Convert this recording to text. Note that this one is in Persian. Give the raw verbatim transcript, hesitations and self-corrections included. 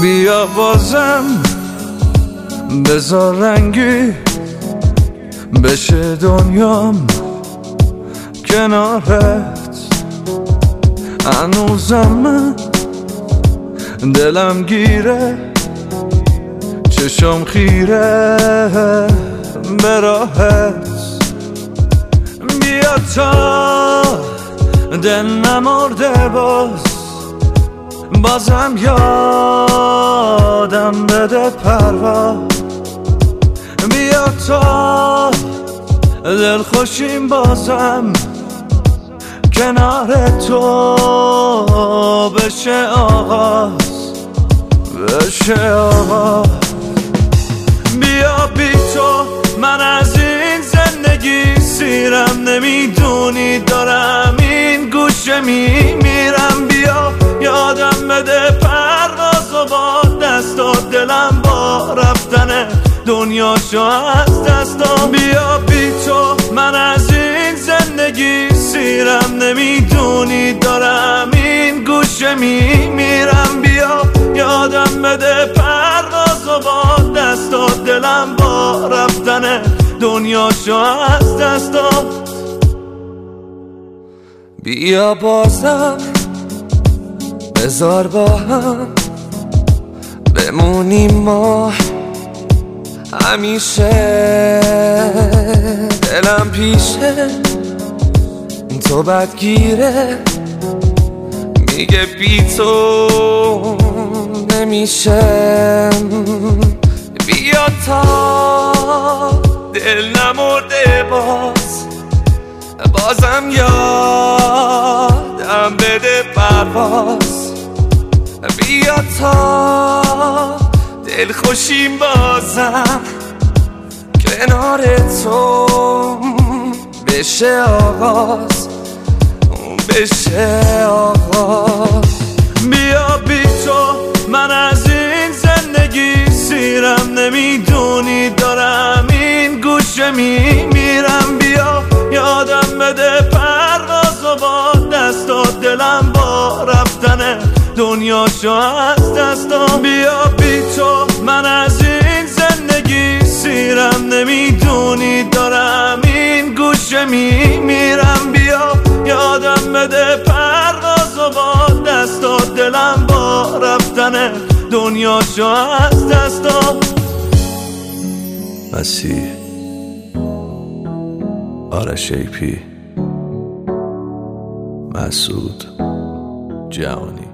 بیا بازم بذار رنگی بشه دنیام کنارت. هنوزم من دلم گیره، چشم خیره به راهت. بیا تا دل نمرده باز، بازم یادم بده پرواز. بیا تا دل خوشیم بازم کنار تو بشه آغاز، بشه آغاز. بیا بی تو من از این زندگی سیرم، نمیدونی دارم این گوشه میمیرم. بیا یادم بده پرواز و با دستات دلم با رفتن دنیاشو از دستام. بیا بی تو من از این زندگی سیرم، نمیدونی دارم این گوشه میمیرم. بیا یادم بده پرواز و با دستات دلم با رفتن دنیاشو از دستام. بیا بازم بذار با هم بمونیم ما همیشه. دلم پیشه تو بدگیره، میگه بی تو نمیشه. بیا تا دل نمرده باز، بازم یادم بده پرواز. بیا تا دل خوشیم بازم کنار تو بشه آغاز، بشه آغاز. بیا بی تو من از این زندگی سیرم، نمیدونی دارم این گوشه میمیرم. بیا یادم بده پرواز و با دستات دلم با رفتن دنیاشو از دستام. بیا بی تو من از این زندگی سیرم، نمیدونی دارم این گوشه میمیرم. بیا یادم بده پرواز و با دستات دلم با رفتن دنیاشو از دستام. مسیح آرش ای پی، مسعود جهانی.